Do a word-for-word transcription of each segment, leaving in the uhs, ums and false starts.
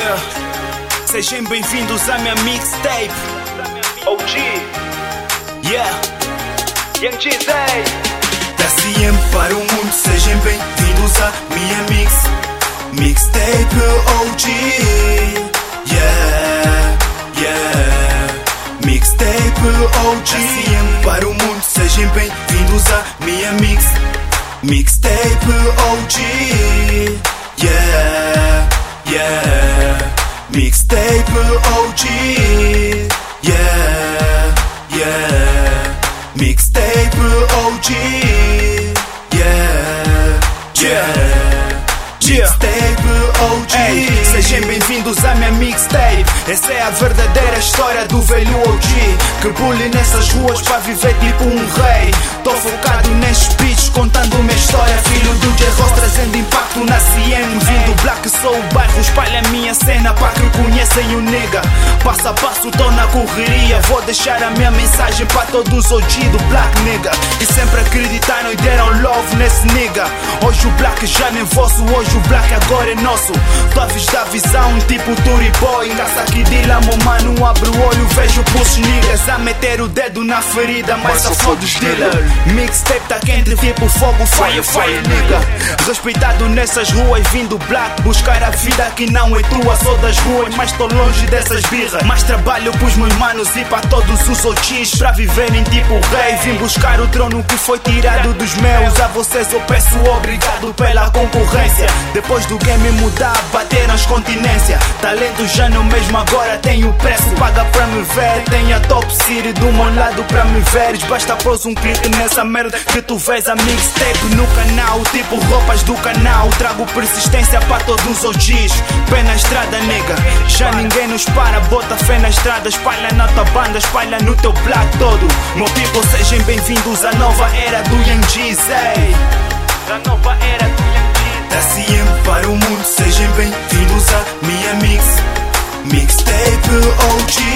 Yeah. Sejam bem-vindos à minha mixtape O G. Yeah. Young G Z. Da C M para o mundo, sejam bem-vindos à minha mix Mixtape O G. Yeah, yeah. Mixtape O G. Da C M para o mundo, sejam bem-vindos à minha mix Mixtape O G. Yeah, yeah. Mixtape O G. Yeah, yeah. Mixtape O G. Yeah, yeah. Mixtape O G. Ei, sejam bem-vindos à minha mixtape. Essa é a verdadeira história do velho O G, que pule nessas ruas pra viver tipo um rei. Tô focado nestes beats, contando minha história. Filho do J-Ross, trazendo impacto na C M. Vindo Black, sou o bairro, espalha a minha cena pra que conhecem o nigga. Passo a passo tô na correria, vou deixar a minha mensagem pra todos O G do Black nigga. E sempre acreditaram e deram love nesse nigga. Hoje o Black já nem vosso, hoje o Black agora é nosso. Talvez da visão tipo Turi Boy. Caça aqui de lá, meu mano, abre o olho, vejo pulsos niggas a meter o dedo na ferida, mas só foda os dealer. Mixtape tá quente tipo fogo, fire, fire nigga. Respeitado nessas ruas, vindo Black buscar a vida que não é tua. Sou das ruas, mas tô longe dessas birras. Mais trabalho pros meus manos e para todos os O Gs, pra viverem tipo rei. Vim buscar o trono que foi tirado dos meus. A vocês eu peço obrigado pela concorrência. Depois do game mudar, bateram as continência. Talento já não mesmo, agora tenho preço. Paga pra me ver, tem a top city do meu lado pra me veres. Basta pôs um clique nessa merda que tu vês a mixtape no canal. Tipo roupas do canal, trago persistência pra todos os O Gs. Pé na estrada nega, já ninguém nos para. Bota fé na estrada, espalha na tua banda, espalha no teu black todo. Meu people, sejam bem-vindos à nova era do Young G Z. Da nova era do Young G Z. Da C M para o mundo, sejam bem-vindos à minha mix Mixtape O G.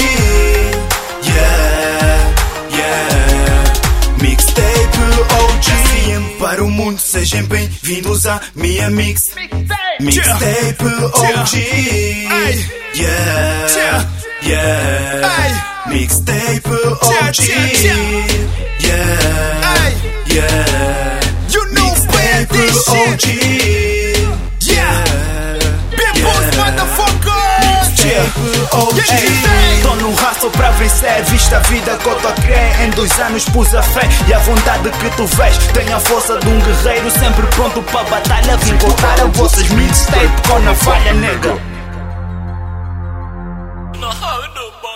Yeah, yeah. Mixtape O G. Da C M para o mundo, sejam bem-vindos à minha mix Mixtape O G. Yeah, yeah. Mixtape O G. Yeah, yeah. Mixtape O G. Yeah, Big Boss motherfuckers. Mixtape O G. Tô no raço pra vencer, vista a vida que eu tô a crer. Em dois anos pus a fé e a vontade que tu vês. Tenho a força de um guerreiro, sempre pronto pra batalha. Vim contar a vossas mixtape com a falha, nega.